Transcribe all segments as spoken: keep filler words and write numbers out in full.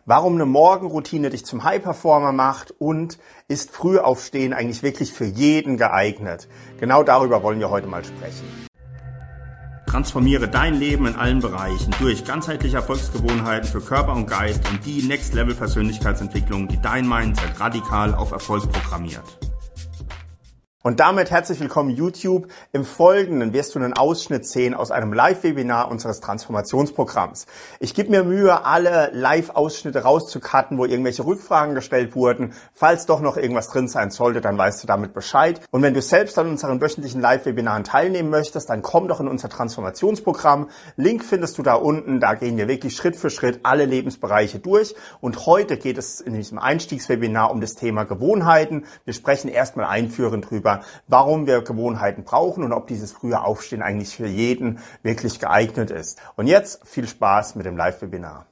warum eine Morgenroutine dich zum High-Performer macht und ist Frühaufstehen eigentlich wirklich für jeden geeignet. Genau darüber wollen wir heute mal sprechen. Transformiere dein Leben in allen Bereichen durch ganzheitliche Erfolgsgewohnheiten für Körper und Geist und die Next-Level-Persönlichkeitsentwicklung, die dein Mindset radikal auf Erfolg programmiert. Und damit herzlich willkommen YouTube. Im Folgenden wirst du einen Ausschnitt sehen aus einem Live-Webinar unseres Transformationsprogramms. Ich gebe mir Mühe, alle Live-Ausschnitte rauszucutten, wo irgendwelche Rückfragen gestellt wurden. Falls doch noch irgendwas drin sein sollte, dann weißt du damit Bescheid. Und wenn du selbst an unseren wöchentlichen Live-Webinaren teilnehmen möchtest, dann komm doch in unser Transformationsprogramm. Link findest du da unten. Da gehen wir wirklich Schritt für Schritt alle Lebensbereiche durch. Und heute geht es in diesem Einstiegswebinar um das Thema Gewohnheiten. Wir sprechen erstmal einführend drüber, warum wir Gewohnheiten brauchen und ob dieses frühe Aufstehen eigentlich für jeden wirklich geeignet ist. Und jetzt viel Spaß mit dem Live-Webinar.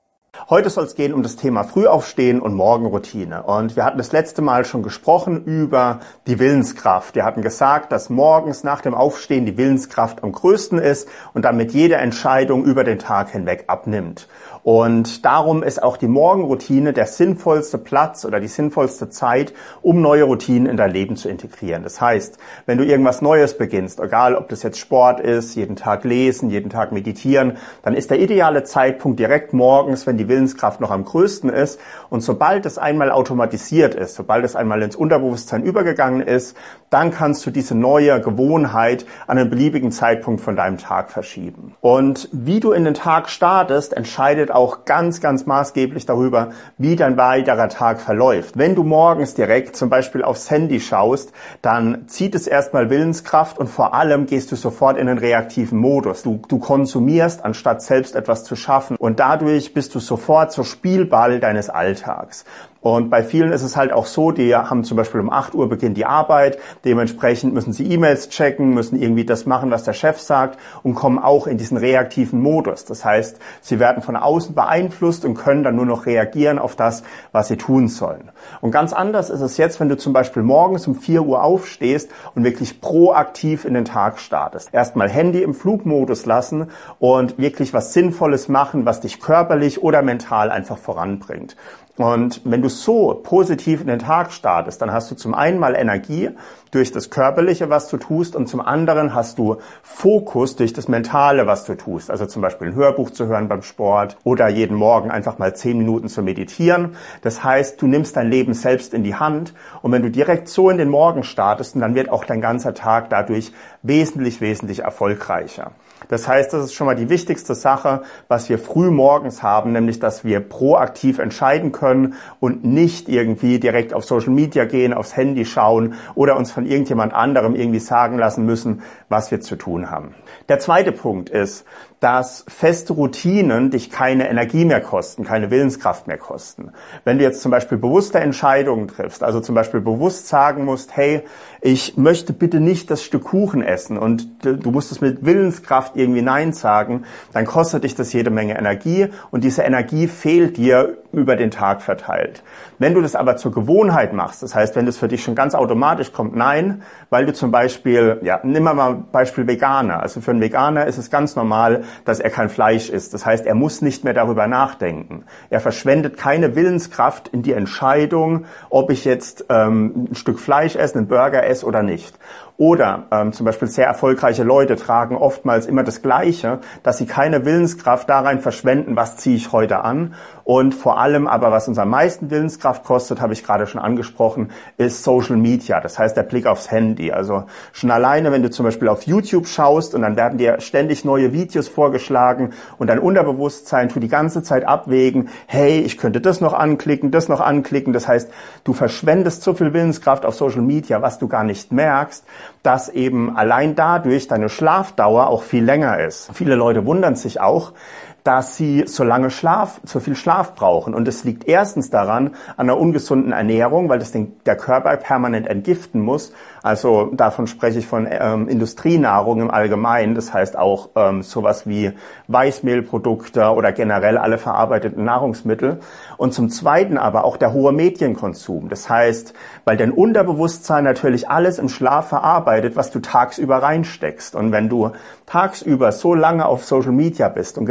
Heute soll es gehen um das Thema Frühaufstehen und Morgenroutine. Und wir hatten das letzte Mal schon gesprochen über die Willenskraft. Wir hatten gesagt, dass morgens nach dem Aufstehen die Willenskraft am größten ist und damit jede Entscheidung über den Tag hinweg abnimmt. Und darum ist auch die Morgenroutine der sinnvollste Platz oder die sinnvollste Zeit, um neue Routinen in dein Leben zu integrieren. Das heißt, wenn du irgendwas Neues beginnst, egal ob das jetzt Sport ist, jeden Tag lesen, jeden Tag meditieren, dann ist der ideale Zeitpunkt direkt morgens, wenn die Willenskraft noch am größten ist. Und sobald es einmal automatisiert ist, sobald es einmal ins Unterbewusstsein übergegangen ist, dann kannst du diese neue Gewohnheit an einen beliebigen Zeitpunkt von deinem Tag verschieben. Und wie du in den Tag startest, entscheidet auch ganz, ganz maßgeblich darüber, wie dein weiterer Tag verläuft. Wenn du morgens direkt zum Beispiel aufs Handy schaust, dann zieht es erstmal Willenskraft und vor allem gehst du sofort in den reaktiven Modus. Du, du konsumierst, anstatt selbst etwas zu schaffen. Und dadurch bist du sofort so Spielball deines Alltags. Und bei vielen ist es halt auch so, die haben zum Beispiel um acht Uhr beginnt die Arbeit, dementsprechend müssen sie E-Mails checken, müssen irgendwie das machen, was der Chef sagt und kommen auch in diesen reaktiven Modus. Das heißt, sie werden von außen beeinflusst und können dann nur noch reagieren auf das, was sie tun sollen. Und ganz anders ist es jetzt, wenn du zum Beispiel morgens um vier Uhr aufstehst und wirklich proaktiv in den Tag startest. Erstmal Handy im Flugmodus lassen und wirklich was Sinnvolles machen, was dich körperlich oder mental einfach voranbringt. Und wenn du so positiv in den Tag startest, dann hast du zum einen mal Energie durch das Körperliche, was du tust, und zum anderen hast du Fokus durch das Mentale, was du tust. Also zum Beispiel ein Hörbuch zu hören beim Sport oder jeden Morgen einfach mal zehn Minuten zu meditieren. Das heißt, du nimmst dein Leben selbst in die Hand und wenn du direkt so in den Morgen startest, dann wird auch dein ganzer Tag dadurch wesentlich, wesentlich erfolgreicher. Das heißt, das ist schon mal die wichtigste Sache, was wir früh morgens haben, nämlich, dass wir proaktiv entscheiden können und nicht irgendwie direkt auf Social Media gehen, aufs Handy schauen oder uns von irgendjemand anderem irgendwie sagen lassen müssen, was wir zu tun haben. Der zweite Punkt ist, dass feste Routinen dich keine Energie mehr kosten, keine Willenskraft mehr kosten. Wenn du jetzt zum Beispiel bewusste Entscheidungen triffst, also zum Beispiel bewusst sagen musst, hey, ich möchte bitte nicht das Stück Kuchen essen und du musst es mit Willenskraft irgendwie Nein sagen, dann kostet dich das jede Menge Energie und diese Energie fehlt dir über den Tag verteilt. Wenn du das aber zur Gewohnheit machst, das heißt, wenn das für dich schon ganz automatisch kommt, nein, weil du zum Beispiel, ja, nimm mal Beispiel Veganer. Also für einen Veganer ist es ganz normal, dass er kein Fleisch isst. Das heißt, er muss nicht mehr darüber nachdenken. Er verschwendet keine Willenskraft in die Entscheidung, ob ich jetzt ähm, ein Stück Fleisch esse, einen Burger esse oder nicht. Oder ähm, zum Beispiel sehr erfolgreiche Leute tragen oftmals immer das Gleiche, dass sie keine Willenskraft da rein verschwenden, was ziehe ich heute an. Und vor allem aber, was uns am meisten Willenskraft kostet, habe ich gerade schon angesprochen, ist Social Media. Das heißt, der Blick aufs Handy. Also schon alleine, wenn du zum Beispiel auf YouTube schaust und dann werden dir ständig neue Videos vorgeschlagen und dein Unterbewusstsein tut die ganze Zeit abwägen, hey, ich könnte das noch anklicken, das noch anklicken. Das heißt, du verschwendest so viel Willenskraft auf Social Media, was du gar nicht merkst, dass eben allein dadurch deine Schlafdauer auch viel länger ist. Viele Leute wundern sich auch, dass sie so lange Schlaf, so viel Schlaf brauchen. Und es liegt erstens daran, an einer ungesunden Ernährung, weil das den, der Körper permanent entgiften muss. Also davon spreche ich von ähm, Industrienahrung im Allgemeinen. Das heißt auch ähm, sowas wie Weißmehlprodukte oder generell alle verarbeiteten Nahrungsmittel. Und zum Zweiten aber auch der hohe Medienkonsum. Das heißt, weil dein Unterbewusstsein natürlich alles im Schlaf verarbeitet, was du tagsüber reinsteckst. Und wenn du tagsüber so lange auf Social Media bist und gerade jetzt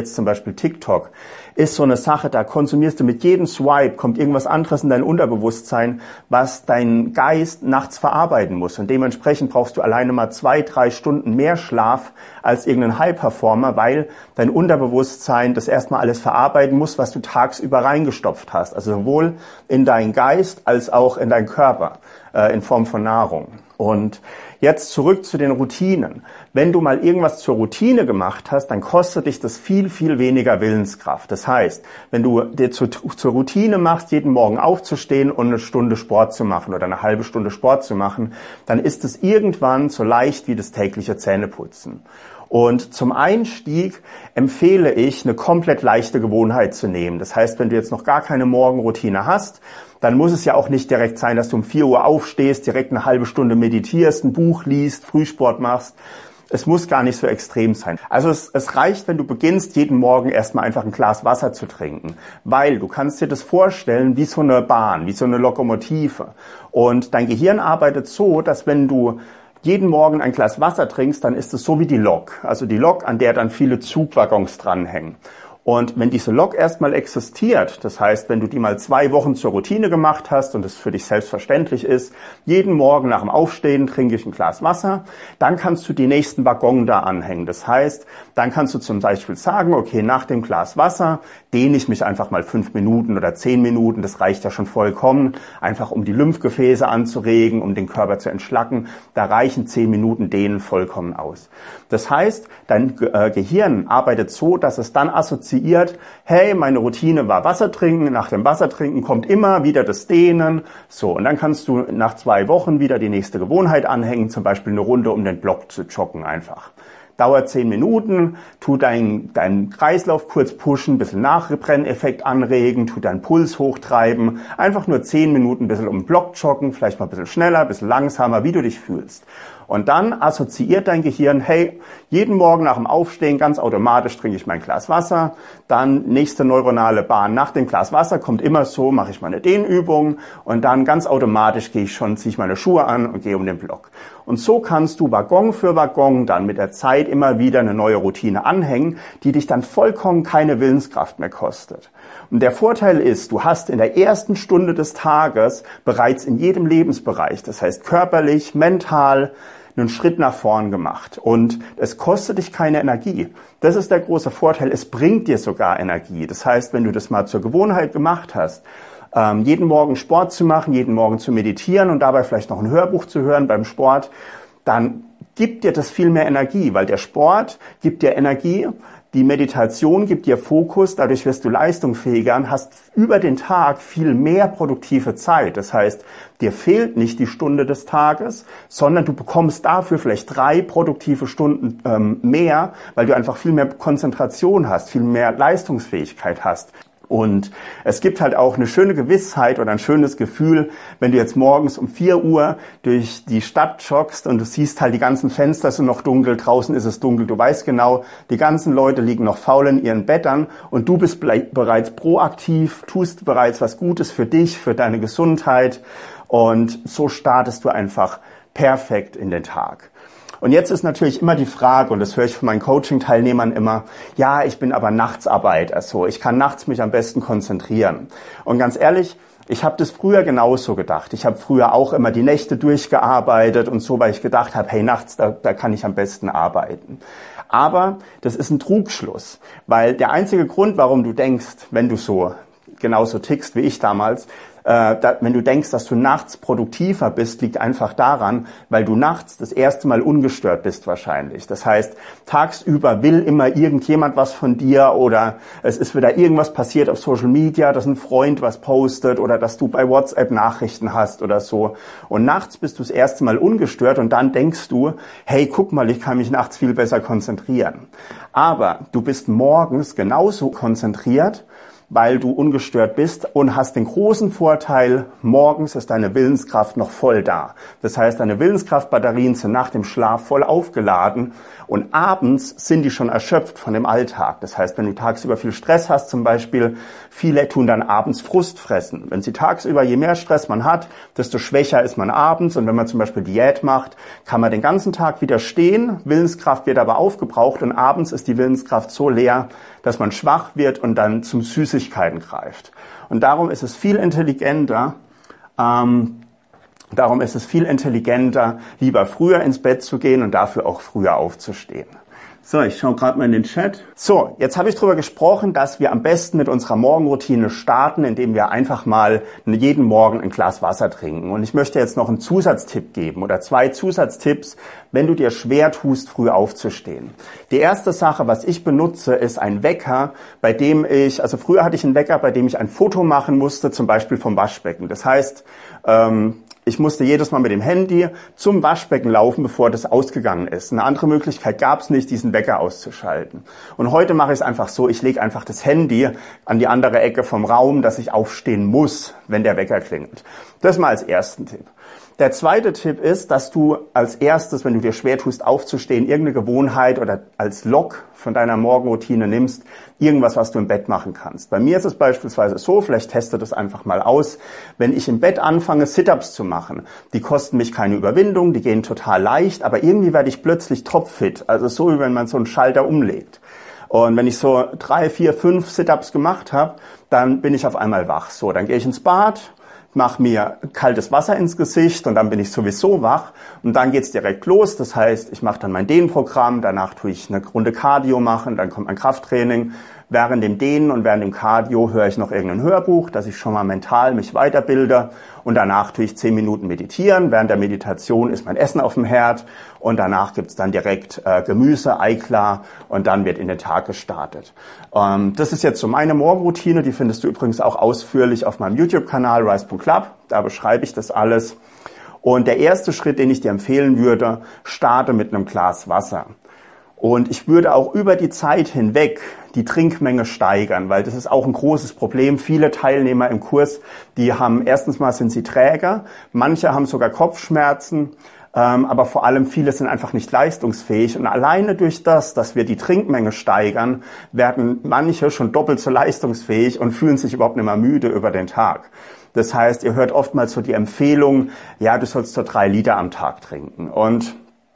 jetzt zum Beispiel TikTok, ist so eine Sache, da konsumierst du mit jedem Swipe, kommt irgendwas anderes in dein Unterbewusstsein, was dein Geist nachts verarbeiten muss. Und dementsprechend brauchst du alleine mal zwei, drei Stunden mehr Schlaf als irgendein High-Performer, weil dein Unterbewusstsein das erstmal alles verarbeiten muss, was du tagsüber reingestopft hast. Also sowohl in deinen Geist als auch in deinen Körper äh, in Form von Nahrung. Und jetzt zurück zu den Routinen. Wenn du mal irgendwas zur Routine gemacht hast, dann kostet dich das viel, viel weniger Willenskraft. Das heißt, wenn du dir zu, zur Routine machst, jeden Morgen aufzustehen und eine Stunde Sport zu machen oder eine halbe Stunde Sport zu machen, dann ist es irgendwann so leicht wie das tägliche Zähneputzen. Und zum Einstieg empfehle ich, eine komplett leichte Gewohnheit zu nehmen. Das heißt, wenn du jetzt noch gar keine Morgenroutine hast, dann muss es ja auch nicht direkt sein, dass du um vier Uhr aufstehst, direkt eine halbe Stunde meditierst, ein Buch liest, Frühsport machst. Es muss gar nicht so extrem sein. Also es, es reicht, wenn du beginnst, jeden Morgen erstmal einfach ein Glas Wasser zu trinken. Weil du kannst dir das vorstellen wie so eine Bahn, wie so eine Lokomotive. Und dein Gehirn arbeitet so, dass wenn du jeden Morgen ein Glas Wasser trinkst, dann ist es so wie die Lok. Also die Lok, an der dann viele Zugwaggons dranhängen. Und wenn diese Lok erstmal existiert, das heißt, wenn du die mal zwei Wochen zur Routine gemacht hast und es für dich selbstverständlich ist, jeden Morgen nach dem Aufstehen trinke ich ein Glas Wasser, dann kannst du die nächsten Waggon da anhängen. Das heißt, dann kannst du zum Beispiel sagen, okay, nach dem Glas Wasser dehne ich mich einfach mal fünf Minuten oder zehn Minuten, das reicht ja schon vollkommen, einfach um die Lymphgefäße anzuregen, um den Körper zu entschlacken, da reichen zehn Minuten Dehnen vollkommen aus. Das heißt, dein äh, Gehirn arbeitet so, dass es dann assoziiert, hey, meine Routine war Wasser trinken, nach dem Wasser trinken kommt immer wieder das Dehnen, so, und dann kannst du nach zwei Wochen wieder die nächste Gewohnheit anhängen, zum Beispiel eine Runde um den Block zu joggen einfach. Dauert zehn Minuten, tu deinen dein Kreislauf kurz pushen, ein bisschen Nachbrenneffekt anregen, tu deinen Puls hochtreiben, einfach nur zehn Minuten ein bisschen um den Block joggen, vielleicht mal ein bisschen schneller, ein bisschen langsamer, wie du dich fühlst. Und dann assoziiert dein Gehirn, hey, jeden Morgen nach dem Aufstehen ganz automatisch trinke ich mein Glas Wasser, dann nächste neuronale Bahn nach dem Glas Wasser kommt immer so, mache ich meine Dehnübung und dann ganz automatisch gehe ich schon, ziehe ich meine Schuhe an und gehe um den Block. Und so kannst du Waggon für Waggon dann mit der Zeit immer wieder eine neue Routine anhängen, die dich dann vollkommen keine Willenskraft mehr kostet. Und der Vorteil ist, du hast in der ersten Stunde des Tages bereits in jedem Lebensbereich, das heißt körperlich, mental, einen Schritt nach vorn gemacht. Und es kostet dich keine Energie. Das ist der große Vorteil. Es bringt dir sogar Energie. Das heißt, wenn du das mal zur Gewohnheit gemacht hast, ähm, jeden Morgen Sport zu machen, jeden Morgen zu meditieren und dabei vielleicht noch ein Hörbuch zu hören beim Sport, dann gibt dir das viel mehr Energie, weil der Sport gibt dir Energie, die Meditation gibt dir Fokus, dadurch wirst du leistungsfähiger und hast über den Tag viel mehr produktive Zeit. Das heißt, dir fehlt nicht die Stunde des Tages, sondern du bekommst dafür vielleicht drei produktive Stunden ähm, mehr, weil du einfach viel mehr Konzentration hast, viel mehr Leistungsfähigkeit hast. Und es gibt halt auch eine schöne Gewissheit oder ein schönes Gefühl, wenn du jetzt morgens um vier Uhr durch die Stadt joggst und du siehst halt, die ganzen Fenster sind noch dunkel, draußen ist es dunkel, du weißt genau, die ganzen Leute liegen noch faul in ihren Bettern und du bist bereits proaktiv, tust bereits was Gutes für dich, für deine Gesundheit und so startest du einfach perfekt in den Tag. Und jetzt ist natürlich immer die Frage, und das höre ich von meinen Coaching-Teilnehmern immer, ja, ich bin aber Nachtsarbeiter, also ich kann nachts mich am besten konzentrieren. Und ganz ehrlich, ich habe das früher genauso gedacht. Ich habe früher auch immer die Nächte durchgearbeitet und so, weil ich gedacht habe, hey, nachts, da, da kann ich am besten arbeiten. Aber das ist ein Trugschluss, weil der einzige Grund, warum du denkst, wenn du so genauso tickst wie ich damals, äh, da, wenn du denkst, dass du nachts produktiver bist, liegt einfach daran, weil du nachts das erste Mal ungestört bist wahrscheinlich. Das heißt, tagsüber will immer irgendjemand was von dir oder es ist wieder irgendwas passiert auf Social Media, dass ein Freund was postet oder dass du bei WhatsApp Nachrichten hast oder so. Und nachts bist du das erste Mal ungestört und dann denkst du, hey, guck mal, ich kann mich nachts viel besser konzentrieren. Aber du bist morgens genauso konzentriert, weil du ungestört bist und hast den großen Vorteil, morgens ist deine Willenskraft noch voll da. Das heißt, deine Willenskraftbatterien sind nach dem Schlaf voll aufgeladen und abends sind die schon erschöpft von dem Alltag. Das heißt, wenn du tagsüber viel Stress hast zum Beispiel, viele tun dann abends Frust fressen. Wenn sie tagsüber, je mehr Stress man hat, desto schwächer ist man abends und wenn man zum Beispiel Diät macht, kann man den ganzen Tag widerstehen, Willenskraft wird aber aufgebraucht und abends ist die Willenskraft so leer, dass man schwach wird und dann zum Süßigkeiten greift. Und darum ist es viel intelligenter, ähm, darum ist es viel intelligenter, lieber früher ins Bett zu gehen und dafür auch früher aufzustehen. So, ich schaue gerade mal in den Chat. So, jetzt habe ich darüber gesprochen, dass wir am besten mit unserer Morgenroutine starten, indem wir einfach mal jeden Morgen ein Glas Wasser trinken. Und ich möchte jetzt noch einen Zusatztipp geben oder zwei Zusatztipps, wenn du dir schwer tust, früh aufzustehen. Die erste Sache, was ich benutze, ist ein Wecker, bei dem ich, also früher hatte ich einen Wecker, bei dem ich ein Foto machen musste, zum Beispiel vom Waschbecken. Das heißt, ähm, ich musste jedes Mal mit dem Handy zum Waschbecken laufen, bevor das ausgegangen ist. Eine andere Möglichkeit gab es nicht, diesen Wecker auszuschalten. Und heute mache ich es einfach so, ich lege einfach das Handy an die andere Ecke vom Raum, dass ich aufstehen muss, wenn der Wecker klingelt. Das mal als ersten Tipp. Der zweite Tipp ist, dass du als erstes, wenn du dir schwer tust, aufzustehen, irgendeine Gewohnheit oder als Log von deiner Morgenroutine nimmst, irgendwas, was du im Bett machen kannst. Bei mir ist es beispielsweise so, vielleicht teste das einfach mal aus, wenn ich im Bett anfange, Sit-Ups zu machen. Die kosten mich keine Überwindung, die gehen total leicht, aber irgendwie werde ich plötzlich topfit. Also so, wie wenn man so einen Schalter umlegt. Und wenn ich so drei, vier, fünf Sit-Ups gemacht habe, dann bin ich auf einmal wach. So, dann gehe ich ins Bad, mache mir kaltes Wasser ins Gesicht und dann bin ich sowieso wach und dann geht's direkt los. Das heißt, ich mache dann mein Dehnprogramm, danach tue ich eine Runde Cardio machen, dann kommt mein Krafttraining. Während dem Dehnen und während dem Cardio höre ich noch irgendein Hörbuch, dass ich schon mal mental mich weiterbilde und danach tue ich zehn Minuten meditieren. Während der Meditation ist mein Essen auf dem Herd und danach gibt's dann direkt äh, Gemüse, Eiklar und dann wird in den Tag gestartet. Ähm, das ist jetzt so meine Morgenroutine, die findest du übrigens auch ausführlich auf meinem YouTube-Kanal rise punkt club, da beschreibe ich das alles. Und der erste Schritt, den ich dir empfehlen würde, starte mit einem Glas Wasser. Und ich würde auch über die Zeit hinweg die Trinkmenge steigern, weil das ist auch ein großes Problem. Viele Teilnehmer im Kurs, die haben, erstens mal sind sie träger, manche haben sogar Kopfschmerzen, ähm, aber vor allem viele sind einfach nicht leistungsfähig. Und alleine durch das, dass wir die Trinkmenge steigern, werden manche schon doppelt so leistungsfähig und fühlen sich überhaupt nicht mehr müde über den Tag. Das heißt, ihr hört oftmals so die Empfehlung, ja, du sollst so drei Liter am Tag trinken. Und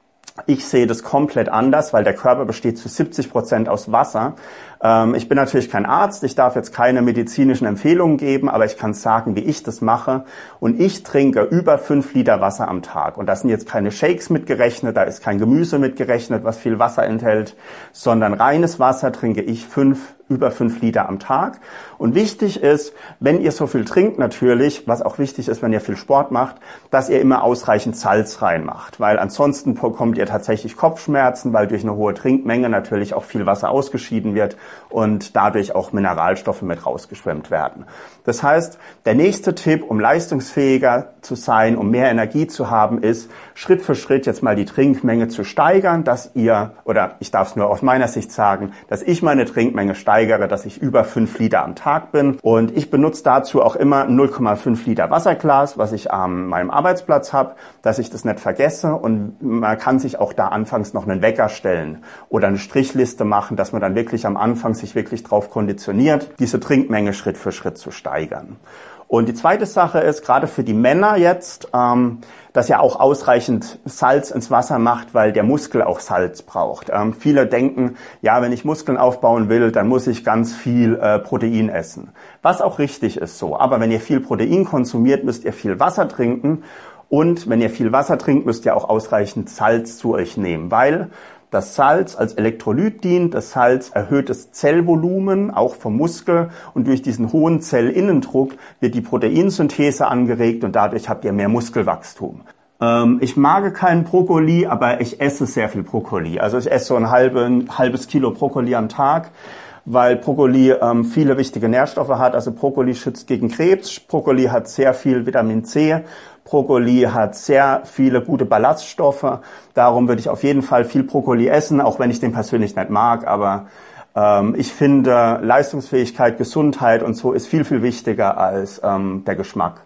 ich sehe das komplett anders, weil der Körper besteht zu siebzig Prozent aus Wasser. Ähm, ich bin natürlich kein Arzt, ich darf jetzt keine medizinischen Empfehlungen geben, aber ich kann sagen, wie ich das mache. Und ich trinke über fünf Liter Wasser am Tag. Und da sind jetzt keine Shakes mitgerechnet, da ist kein Gemüse mitgerechnet, was viel Wasser enthält, sondern reines Wasser trinke ich fünf über fünf Liter am Tag. Und wichtig ist, wenn ihr so viel trinkt natürlich, was auch wichtig ist, wenn ihr viel Sport macht, dass ihr immer ausreichend Salz reinmacht, weil ansonsten bekommt ihr tatsächlich Kopfschmerzen, weil durch eine hohe Trinkmenge natürlich auch viel Wasser ausgeschieden wird und dadurch auch Mineralstoffe mit rausgeschwemmt werden. Das heißt, der nächste Tipp, um leistungsfähiger zu sein, um mehr Energie zu haben, ist, Schritt für Schritt jetzt mal die Trinkmenge zu steigern, dass ihr, oder ich darf es nur aus meiner Sicht sagen, dass ich meine Trinkmenge steigere, dass ich über fünf Liter am Tag bin. Und ich benutze dazu auch immer ein null Komma fünf Liter Wasserglas, was ich an meinem Arbeitsplatz habe, dass ich das nicht vergesse. Und man kann sich auch da anfangs noch einen Wecker stellen oder eine Strichliste machen, dass man dann wirklich am Anfang sich wirklich drauf konditioniert, diese Trinkmenge Schritt für Schritt zu steigern. Und die zweite Sache ist, gerade für die Männer jetzt, ähm, dass ihr auch ausreichend Salz ins Wasser macht, weil der Muskel auch Salz braucht. Ähm, viele denken, ja, wenn ich Muskeln aufbauen will, dann muss ich ganz viel äh, Protein essen. Was auch richtig ist so. Aber wenn ihr viel Protein konsumiert, müsst ihr viel Wasser trinken. Und wenn ihr viel Wasser trinkt, müsst ihr auch ausreichend Salz zu euch nehmen, weil das Salz als Elektrolyt dient. Das Salz erhöht das Zellvolumen, auch vom Muskel. Und durch diesen hohen Zellinnendruck wird die Proteinsynthese angeregt und dadurch habt ihr mehr Muskelwachstum. Ähm, ich mag keinen Brokkoli, aber ich esse sehr viel Brokkoli. Also ich esse so ein, halbe, ein halbes Kilo Brokkoli am Tag, weil Brokkoli ähm, viele wichtige Nährstoffe hat. Also Brokkoli schützt gegen Krebs, Brokkoli hat sehr viel Vitamin C, Brokkoli hat sehr viele gute Ballaststoffe. Darum würde ich auf jeden Fall viel Brokkoli essen, auch wenn ich den persönlich nicht mag. Aber ähm, ich finde, Leistungsfähigkeit, Gesundheit und so ist viel, viel wichtiger als ähm, der Geschmack.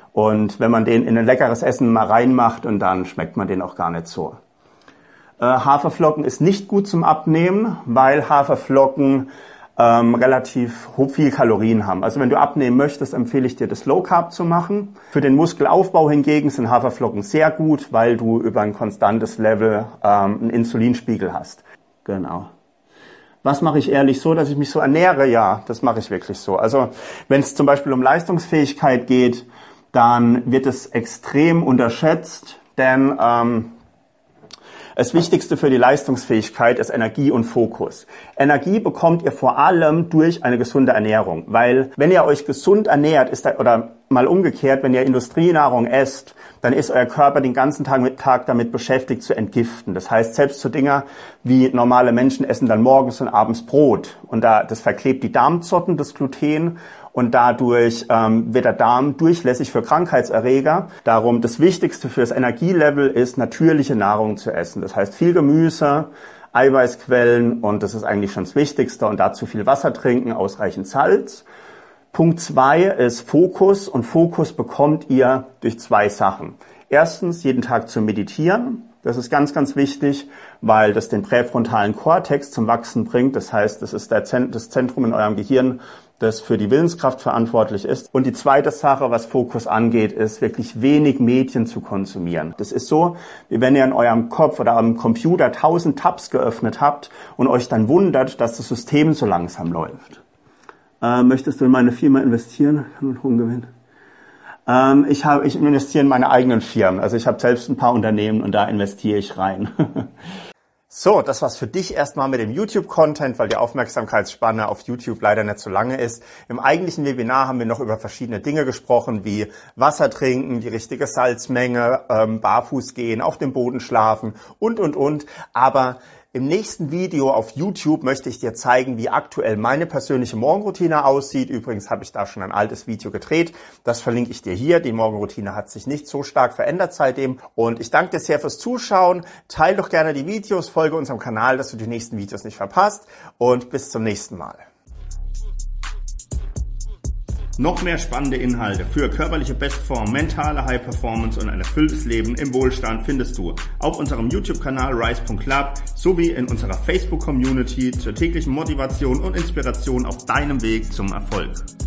Und wenn man den in ein leckeres Essen mal reinmacht, und dann schmeckt man den auch gar nicht so. Äh, Haferflocken ist nicht gut zum Abnehmen, weil Haferflocken ähm, relativ viel Kalorien haben. Also wenn du abnehmen möchtest, empfehle ich dir, das Low Carb zu machen. Für den Muskelaufbau hingegen sind Haferflocken sehr gut, weil du über ein konstantes Level ähm, einen Insulinspiegel hast. Genau. Was mache ich ehrlich so, dass ich mich so ernähre? Ja, das mache ich wirklich so. Also wenn es zum Beispiel um Leistungsfähigkeit geht, dann wird es extrem unterschätzt, denn ähm, das Wichtigste für die Leistungsfähigkeit ist Energie und Fokus. Energie bekommt ihr vor allem durch eine gesunde Ernährung, weil wenn ihr euch gesund ernährt, ist da, oder mal umgekehrt, wenn ihr Industrienahrung esst, dann ist euer Körper den ganzen Tag, mit, Tag damit beschäftigt zu entgiften. Das heißt, selbst so Dinger wie normale Menschen essen dann morgens und abends Brot und da das verklebt die Darmzotten, das Gluten. Und dadurch ähm, wird der Darm durchlässig für Krankheitserreger. Darum das Wichtigste für das Energielevel ist, natürliche Nahrung zu essen. Das heißt viel Gemüse, Eiweißquellen und das ist eigentlich schon das Wichtigste. Und dazu viel Wasser trinken, ausreichend Salz. Punkt zwei ist Fokus und Fokus bekommt ihr durch zwei Sachen. Erstens, jeden Tag zu meditieren. Das ist ganz, ganz wichtig, weil das den präfrontalen Kortex zum Wachsen bringt. Das heißt, das ist der Zent- das Zentrum in eurem Gehirn, das für die Willenskraft verantwortlich ist. Und die zweite Sache, was Fokus angeht, ist wirklich wenig Medien zu konsumieren. Das ist so, wie wenn ihr in eurem Kopf oder am Computer tausend Tabs geöffnet habt und euch dann wundert, dass das System so langsam läuft. Äh, möchtest du in meine Firma investieren? Gewinn. Ähm, ich, hab, ich investiere in meine eigenen Firmen. Also ich habe selbst ein paar Unternehmen und da investiere ich rein. So, das war's für dich erstmal mit dem YouTube-Content, weil die Aufmerksamkeitsspanne auf YouTube leider nicht so lange ist. Im eigentlichen Webinar haben wir noch über verschiedene Dinge gesprochen, wie Wasser trinken, die richtige Salzmenge, ähm, barfuß gehen, auf dem Boden schlafen und, und, und. Aber im nächsten Video auf YouTube möchte ich dir zeigen, wie aktuell meine persönliche Morgenroutine aussieht. Übrigens habe ich da schon ein altes Video gedreht. Das verlinke ich dir hier. Die Morgenroutine hat sich nicht so stark verändert seitdem. Und ich danke dir sehr fürs Zuschauen. Teil doch gerne die Videos, folge unserem Kanal, dass du die nächsten Videos nicht verpasst. Und bis zum nächsten Mal. Noch mehr spannende Inhalte für körperliche Bestform, mentale High Performance und ein erfülltes Leben im Wohlstand findest du auf unserem YouTube-Kanal rise punkt club sowie in unserer Facebook-Community zur täglichen Motivation und Inspiration auf deinem Weg zum Erfolg.